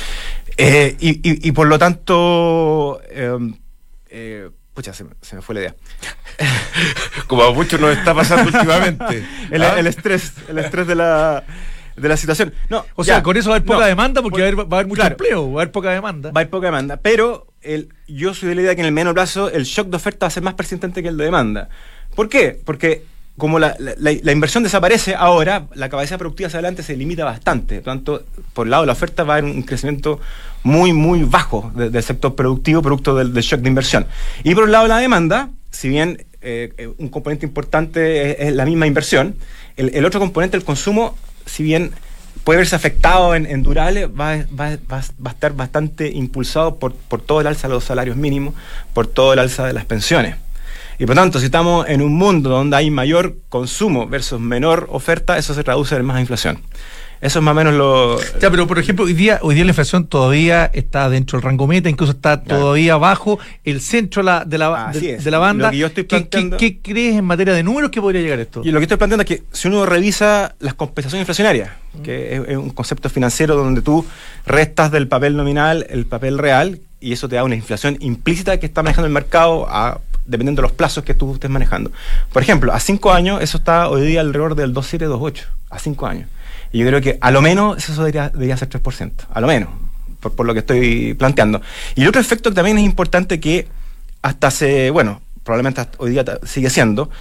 Y por lo tanto, se me fue la idea. Como a muchos nos está pasando últimamente. El estrés de la situación. No, o sea, con eso va a haber poca demanda, porque va a haber mucho empleo, va a haber poca demanda. Va a haber poca demanda, pero yo soy de la idea que en el mediano plazo el shock de oferta va a ser más persistente que el de demanda. ¿Por qué? Porque como la inversión desaparece ahora, la capacidad productiva hacia adelante se limita bastante. Por lo tanto, por el lado de la oferta va a haber un crecimiento muy, muy bajo del sector productivo, producto del shock de inversión. Y por el lado de la demanda, si bien un componente importante es la misma inversión, el otro componente, el consumo, si bien puede verse afectado en durables, va a estar bastante impulsado por todo el alza de los salarios mínimos, por todo el alza de las pensiones. Y por tanto, si estamos en un mundo donde hay mayor consumo versus menor oferta, eso se traduce en más inflación. Eso es más o menos lo... Ya, pero por ejemplo, hoy día la inflación todavía está dentro del rango meta, incluso está todavía bajo el centro de la banda. Lo que yo estoy planteando... ¿Qué crees en materia de números que podría llegar esto? Y lo que estoy planteando es que si uno revisa las compensaciones inflacionarias, que es un concepto financiero donde tú restas del papel nominal el papel real, y eso te da una inflación implícita que está manejando el mercado dependiendo de los plazos que tú estés manejando. Por ejemplo, a 5 años eso está hoy día alrededor del 2,7, 2,8, a 5 años. Y yo creo que a lo menos eso debería ser 3%, a lo menos, por lo que estoy planteando. Y el otro efecto que también es importante, que probablemente hasta hoy día sigue siendo,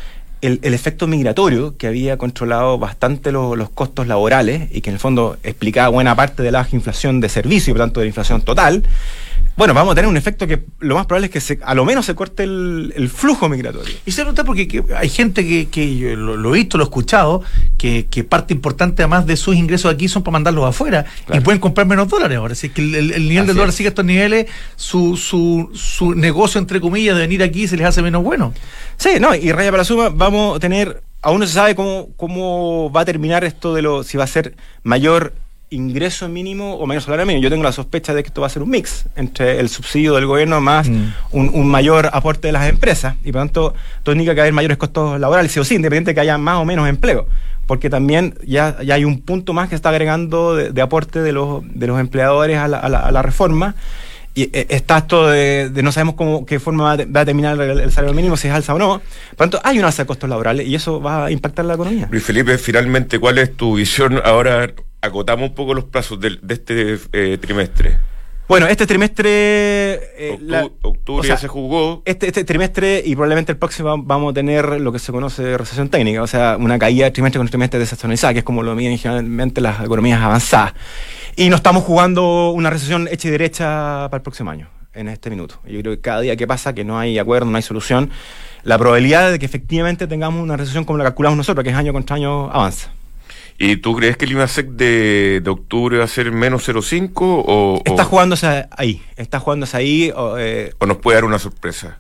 el efecto migratorio que había controlado bastante los costos laborales y que en el fondo explicaba buena parte de la baja inflación de servicio y por tanto de la inflación total. Bueno, vamos a tener un efecto que lo más probable es que a lo menos se corte el flujo migratorio. Y se nota porque hay gente que yo lo he visto, lo he escuchado, que parte importante además de sus ingresos aquí son para mandarlos afuera, claro, y pueden comprar menos dólares ahora. Así que el nivel del dólar sigue a estos niveles, su negocio, entre comillas, de venir aquí se les hace menos bueno. Sí, no, y raya para la suma, vamos a tener, aún no se sabe cómo va a terminar esto de si va a ser mayor ingreso mínimo o mayor salario mínimo. Yo tengo la sospecha de que esto va a ser un mix entre el subsidio del gobierno más un mayor aporte de las empresas, y por tanto todo indica que va a haber mayores costos laborales, sí o sí, independiente de que haya más o menos empleo, porque también ya hay un punto más que está agregando de aporte de los empleadores a la reforma. Y está esto de no sabemos qué forma va a terminar el salario mínimo, si es alza o no. Por tanto, hay una alza de costos laborales y eso va a impactar la economía. Luis Felipe, finalmente, ¿cuál es tu visión? Ahora acotamos un poco los plazos de este trimestre. Bueno, este trimestre... octubre ya se jugó. Este trimestre y probablemente el próximo vamos a tener lo que se conoce de recesión técnica, o sea, una caída de trimestre con trimestre desestacionalizada, que es como lo miden generalmente las economías avanzadas. Y no estamos jugando una recesión hecha y derecha para el próximo año, en este minuto. Yo creo que cada día que pasa, que no hay acuerdo, no hay solución, la probabilidad de que efectivamente tengamos una recesión como la calculamos nosotros, que es año contra año, avanza. ¿Y tú crees que el IMASEC de octubre va a ser menos 0,5 o...? Está jugándose ahí. ¿O nos puede dar una sorpresa?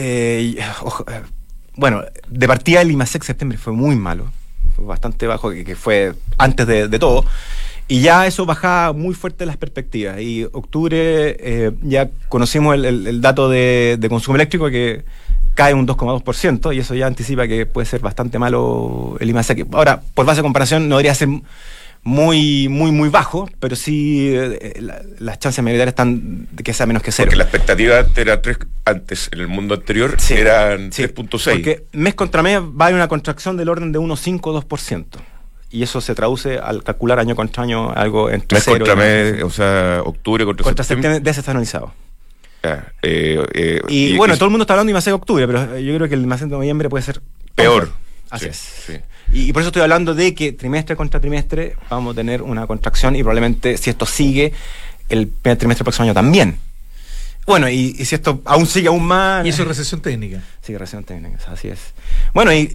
Bueno, de partida el IMASEC septiembre fue muy malo, fue bastante bajo, que fue antes de todo. Y ya eso bajaba muy fuerte las perspectivas. Y octubre ya conocimos el dato de consumo eléctrico, que cae un 2,2%, y eso ya anticipa que puede ser bastante malo el IMASEC. Ahora, por base de comparación, no debería ser muy bajo, pero sí las chances mayoritarias están de que sea menos que 0. Porque la expectativa era 3, antes, en el mundo anterior, eran 3.6. Porque mes contra mes va a haber una contracción del orden de 1,5-2%. Y eso se traduce al calcular año contra año algo entre mes 0 contra mes, o sea, octubre contra septiembre desestacionalizado. Y bueno, todo el mundo está hablando de IMASEC de octubre, pero yo creo que el IMASEC de noviembre puede ser peor. Así es. Sí. Y por eso estoy hablando de que trimestre contra trimestre vamos a tener una contracción, y probablemente, si esto sigue, el primer trimestre del próximo año también. Bueno, y si esto aún sigue aún más... Y eso es recesión técnica. Sí, recesión técnica, así es. Bueno, y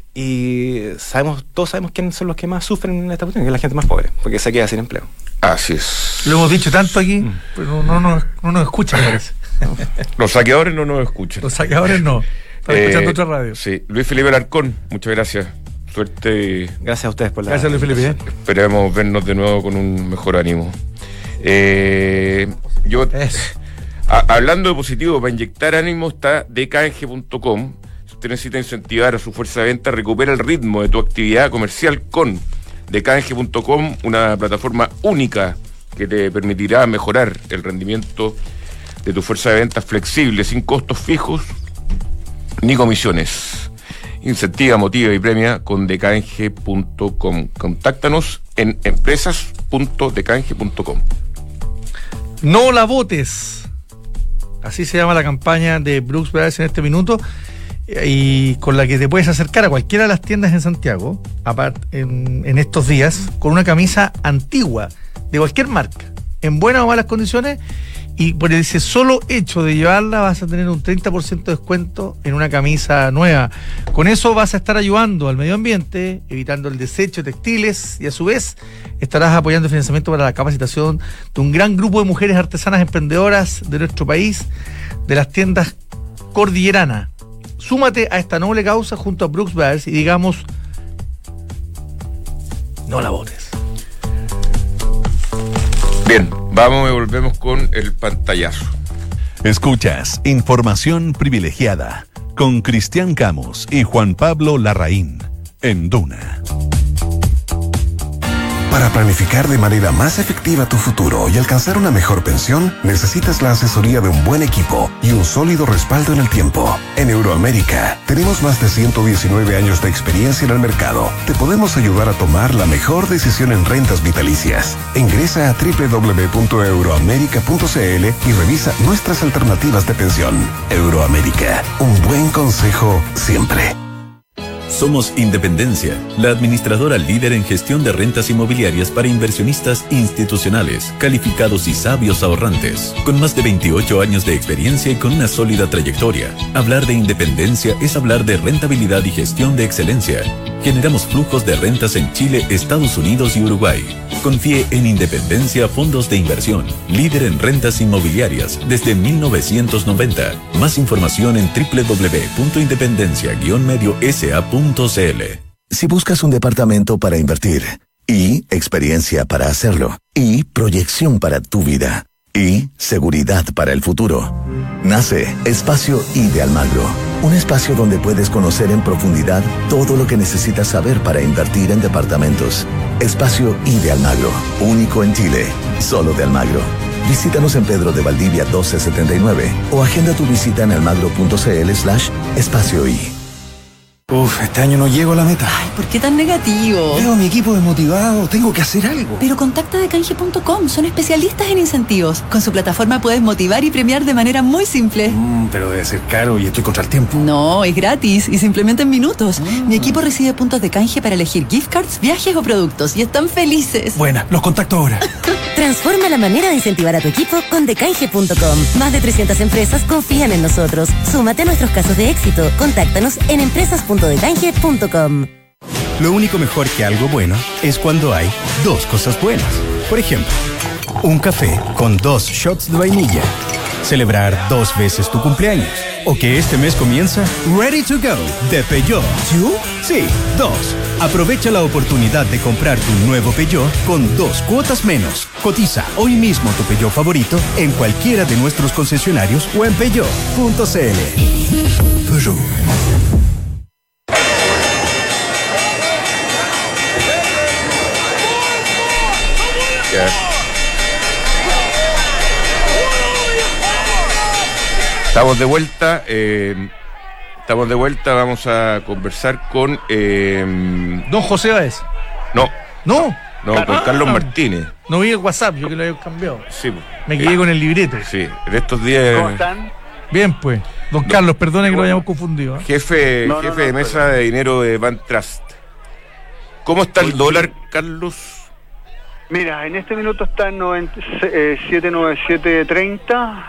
todos sabemos quiénes son los que más sufren en esta cuestión, que es la gente más pobre, porque se queda sin empleo. Así es. Lo hemos dicho tanto aquí, pero no nos escuchan, parece. Los saqueadores no nos escuchan. Los saqueadores no. Están escuchando otra radio. Sí. Luis Felipe Alarcón, muchas gracias. Suerte. Gracias a ustedes por la... Gracias, Luis Felipe. Esperemos vernos de nuevo con un mejor ánimo. Hablando de positivo, para inyectar ánimo está decange.com. Si usted necesita incentivar a su fuerza de venta, recupera el ritmo de tu actividad comercial con decange.com, una plataforma única que te permitirá mejorar el rendimiento de tu fuerza de ventas flexible, sin costos fijos ni comisiones. Incentiva, motiva y premia con decange.com. Contáctanos en empresas.decange.com. No la votes. Así se llama la campaña de Brooks Brothers en este minuto, y con la que te puedes acercar a cualquiera de las tiendas en Santiago en estos días con una camisa antigua de cualquier marca, en buenas o malas condiciones, y por ese solo hecho de llevarla vas a tener un 30% de descuento en una camisa nueva. Con eso vas a estar ayudando al medio ambiente, evitando el desecho de textiles, y a su vez estarás apoyando el financiamiento para la capacitación de un gran grupo de mujeres artesanas emprendedoras de nuestro país, de las tiendas Cordillerana. Súmate a esta noble causa junto a Brooks Brothers y digamos, no la votes. Bien, vamos y volvemos con el pantallazo. Escuchas Información Privilegiada con Cristian Camus y Juan Pablo Larraín en Duna. Para planificar de manera más efectiva tu futuro y alcanzar una mejor pensión, necesitas la asesoría de un buen equipo y un sólido respaldo en el tiempo. En Euroamérica, tenemos más de 119 años de experiencia en el mercado. Te podemos ayudar a tomar la mejor decisión en rentas vitalicias. Ingresa a www.euroamerica.cl y revisa nuestras alternativas de pensión. Euroamérica, un buen consejo siempre. Somos Independencia, la administradora líder en gestión de rentas inmobiliarias para inversionistas institucionales, calificados y sabios ahorrantes. Con más de 28 años de experiencia y con una sólida trayectoria, hablar de Independencia es hablar de rentabilidad y gestión de excelencia. Generamos flujos de rentas en Chile, Estados Unidos y Uruguay. Confíe en Independencia Fondos de Inversión, líder en rentas inmobiliarias desde 1990. Más información en www.independencia-mediosa.cl. Si buscas un departamento para invertir, y experiencia para hacerlo, y proyección para tu vida, y seguridad para el futuro, nace Espacio I de Almagro. Un espacio donde puedes conocer en profundidad todo lo que necesitas saber para invertir en departamentos. Espacio I de Almagro, único en Chile, solo de Almagro. Visítanos en Pedro de Valdivia 1279 o agenda tu visita en almagro.cl/espacioI. Este año no llego a la meta. Ay, ¿por qué tan negativo? Veo a mi equipo desmotivado, tengo que hacer algo. Pero contacta de Canje.com, son especialistas en incentivos. Con su plataforma puedes motivar y premiar de manera muy simple. Pero debe ser caro y estoy contra el tiempo. No, es gratis y se implementa en minutos. Mi equipo recibe puntos de canje para elegir gift cards, viajes o productos y están felices. Buena, los contacto ahora. Transforma la manera de incentivar a tu equipo con decanje.com. Más de 300 empresas confían en nosotros. Súmate a nuestros casos de éxito. Contáctanos en empresas.decanje.com. Lo único mejor que algo bueno es cuando hay dos cosas buenas. Por ejemplo, un café con 2 shots de vainilla. Celebrar 2 veces tu cumpleaños. O que este mes comienza Ready to Go de Peugeot. ¿Tú? Sí, 2. Aprovecha la oportunidad de comprar tu nuevo Peugeot con 2 cuotas menos. Cotiza hoy mismo tu Peugeot favorito en cualquiera de nuestros concesionarios o en peugeot.cl. Peugeot. Estamos de vuelta, vamos a conversar con... Don José Báez. No, con Carlos no. Martínez. No vi el WhatsApp, yo que lo había cambiado. Sí. Me quedé con el libreto. Sí, en estos días... ¿Cómo están? Bien, pues. Don Carlos, perdone que lo hayamos confundido. Jefe de mesa de dinero de Bank Trust. ¿Cómo está el dólar, Carlos? Mira, en este minuto está en 797.30.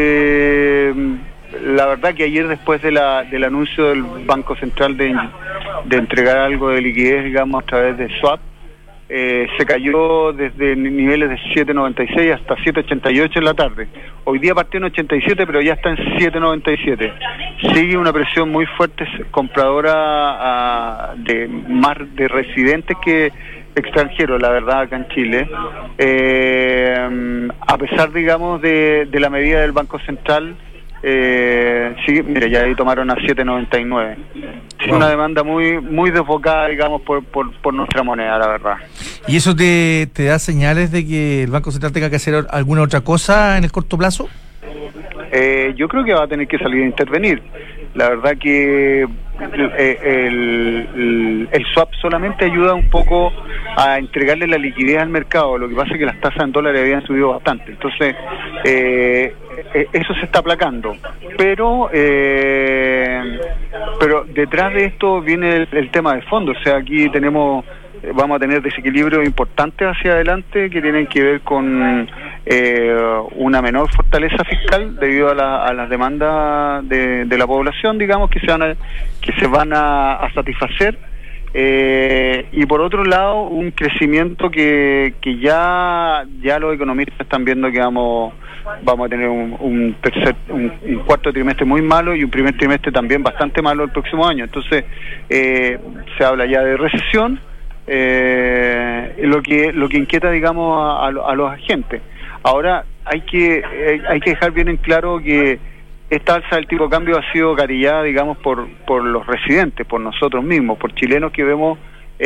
La verdad que ayer, después del anuncio del Banco Central de entregar algo de liquidez, digamos, a través de swap, se cayó desde niveles de 7.96 hasta 7.88 en la tarde. Hoy día partió en 87, pero ya está en 7.97. Sigue una presión muy fuerte compradora más de residentes que extranjeros, la verdad, acá en Chile. A pesar, digamos, de la medida del Banco Central, sí, mire, ya ahí tomaron a 7.99. Es una demanda muy desbocada, digamos, por nuestra moneda, la verdad. ¿Y eso te da señales de que el Banco Central tenga que hacer alguna otra cosa en el corto plazo? Yo creo que va a tener que salir a intervenir. La verdad que el swap solamente ayuda un poco a entregarle la liquidez al mercado. Lo que pasa es que las tasas en dólares habían subido bastante. Entonces, eso se está aplacando. Pero detrás de esto viene el tema de fondo. O sea, aquí vamos a tener desequilibrios importantes hacia adelante que tienen que ver con una menor fortaleza fiscal debido a las demandas de la población, digamos, que se van a satisfacer, y por otro lado un crecimiento que ya los economistas están viendo que vamos a tener un cuarto trimestre muy malo y un primer trimestre también bastante malo el próximo año. Entonces se habla ya de recesión, lo que inquieta, digamos, a los agentes. Ahora hay que dejar bien en claro que esta alza del tipo de cambio ha sido gatillada, digamos, por los residentes, por nosotros mismos, por chilenos que vemos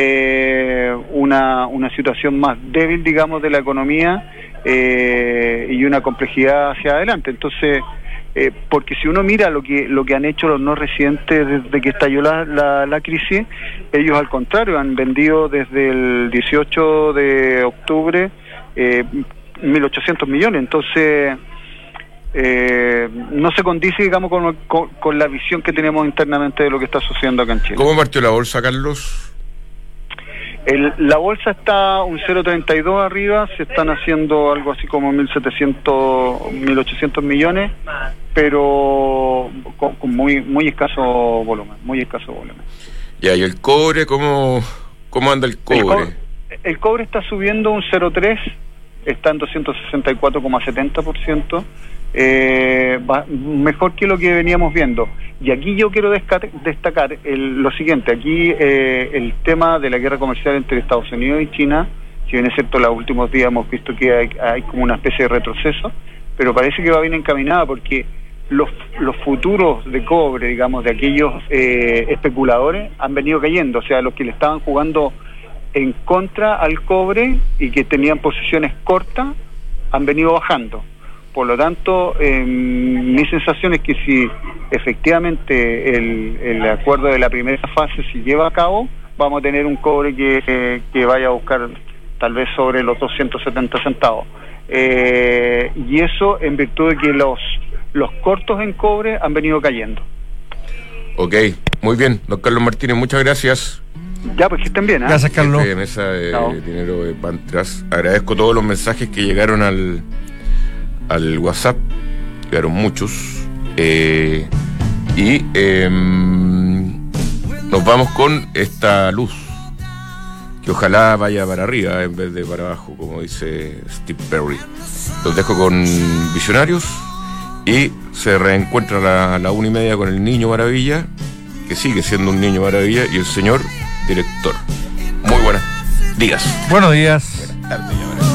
una situación más débil, digamos, de la economía, y una complejidad hacia adelante. Entonces, porque si uno mira lo que han hecho los no residentes desde que estalló la crisis, ellos al contrario han vendido desde el 18 de octubre 1.800 millones. Entonces no se condice, digamos, con la visión que tenemos internamente de lo que está sucediendo acá en Chile. ¿Cómo partió la bolsa, Carlos? La bolsa está un 0,32 arriba, se están haciendo algo así como 1.800 millones, pero con muy escaso volumen, Ya, ¿y el cobre? ¿Cómo anda el cobre? El cobre está subiendo un 0,3, está en 264,70%, mejor que lo que veníamos viendo. Y aquí yo quiero destacar lo siguiente. Aquí el tema de la guerra comercial entre Estados Unidos y China, si bien es cierto, los últimos días hemos visto que hay como una especie de retroceso, pero parece que va bien encaminada, porque los futuros de cobre, digamos, de aquellos especuladores han venido cayendo. O sea, los que le estaban jugando en contra al cobre y que tenían posiciones cortas han venido bajando. Por lo tanto, mi sensación es que si efectivamente el acuerdo de la primera fase se lleva a cabo, vamos a tener un cobre que vaya a buscar tal vez sobre los 270 centavos. Y eso en virtud de que los cortos en cobre han venido cayendo. Ok, muy bien, don Carlos Martínez, muchas gracias. Ya, pues que estén bien, ¿eh? Gracias, Carlos. De mesa de dinero de Pantras. Agradezco todos los mensajes que llegaron al WhatsApp, llegaron muchos, nos vamos con esta luz, que ojalá vaya para arriba en vez de para abajo, como dice Steve Perry. Los dejo con Visionarios y se reencuentra a la 1:30 con el Niño Maravilla, que sigue siendo un Niño Maravilla, y el señor director. Muy buenos días. Buenos días. Buenas tardes, ya verás.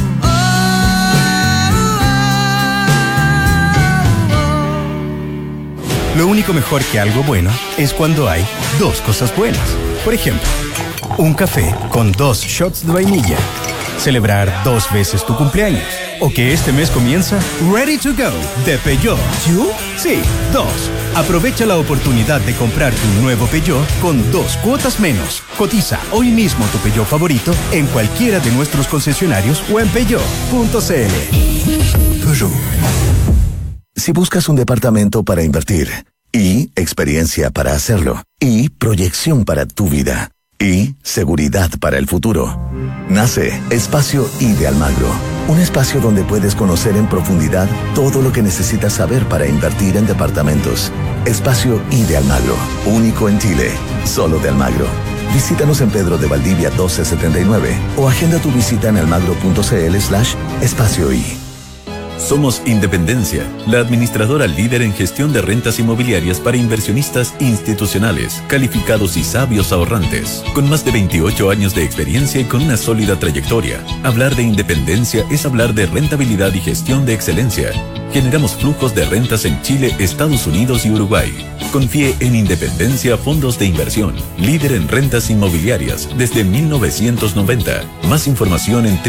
Lo único mejor que algo bueno es cuando hay dos cosas buenas. Por ejemplo, un café con 2 shots de vainilla. Celebrar 2 veces tu cumpleaños. O que este mes comienza Ready to Go de Peugeot. ¿You? Sí, 2. Aprovecha la oportunidad de comprar tu nuevo Peugeot con 2 cuotas menos. Cotiza hoy mismo tu Peugeot favorito en cualquiera de nuestros concesionarios o en peugeot.cl. Peugeot. Si buscas un departamento para invertir, y experiencia para hacerlo, y proyección para tu vida, y seguridad para el futuro, nace Espacio I de Almagro. Un espacio donde puedes conocer en profundidad todo lo que necesitas saber para invertir en departamentos. Espacio I de Almagro, único en Chile, solo de Almagro. Visítanos en Pedro de Valdivia 1279 o agenda tu visita en almagro.cl/Espacio I. Somos Independencia, la administradora líder en gestión de rentas inmobiliarias para inversionistas institucionales, calificados y sabios ahorrantes. Con más de 28 años de experiencia y con una sólida trayectoria, hablar de independencia es hablar de rentabilidad y gestión de excelencia. Generamos flujos de rentas en Chile, Estados Unidos y Uruguay. Confíe en Independencia Fondos de Inversión, líder en rentas inmobiliarias desde 1990. Más información en